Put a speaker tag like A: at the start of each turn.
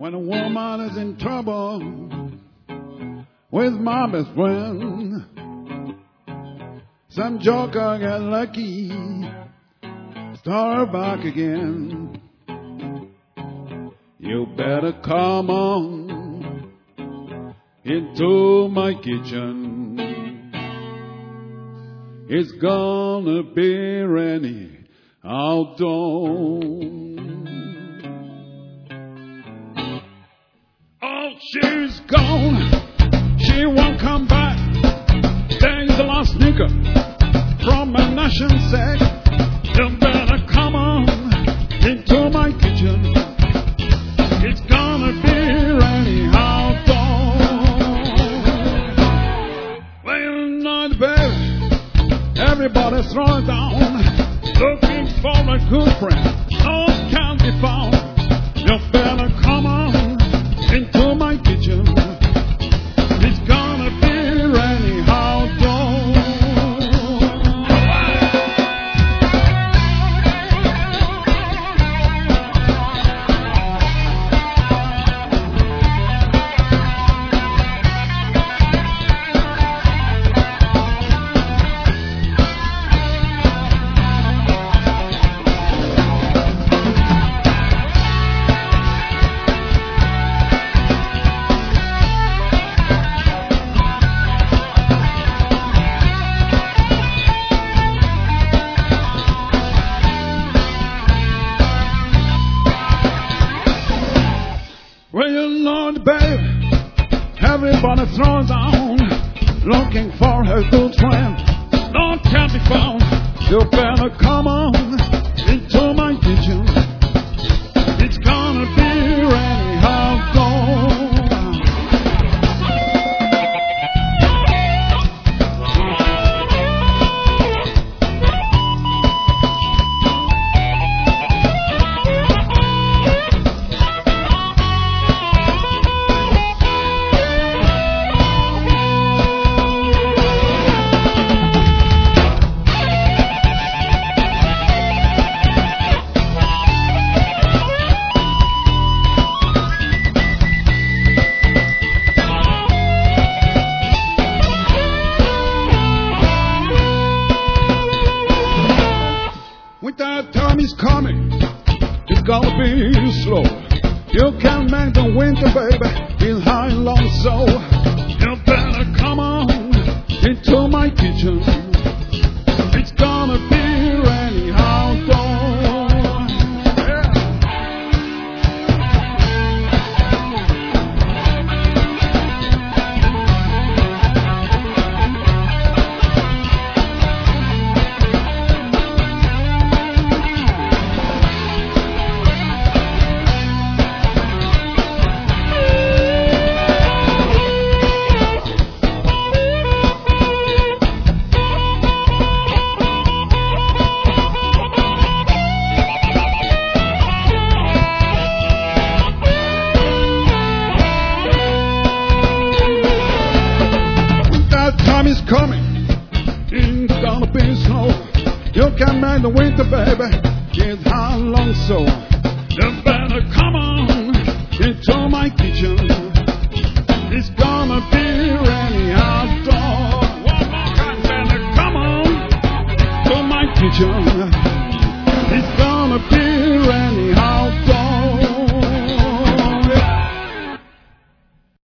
A: When a woman is in trouble with my best friend, some joker got lucky, start back again. You better come on into my kitchen. It's gonna be rainy outdoors. Oh, she's gone. She won't come back. There's the last sneaker from a nation sack. You better come on into my kitchen. It's gonna be rainy outdoors. Well, not bad. Everybody's throwing down, looking for a good friend. No can't be found. You better come on into my kitchen. It's gonna be rainy outdoors. Well, Lord, babe, everybody throws down, looking for a good friend. No can't be found. You better come on into my kitchen. It's gonna be rainy outdoors. Winter time is coming, it's gonna be slow. You can make the winter, baby, feel high and long, so you better come on into my kitchen. It's gonna be rainy outdoors. Yeah. Time is coming, it's gonna be slow. You can make the winter, baby, get how long so. You better come on into my kitchen. It's gonna be rainy outdoors. One more time, better come on to my kitchen.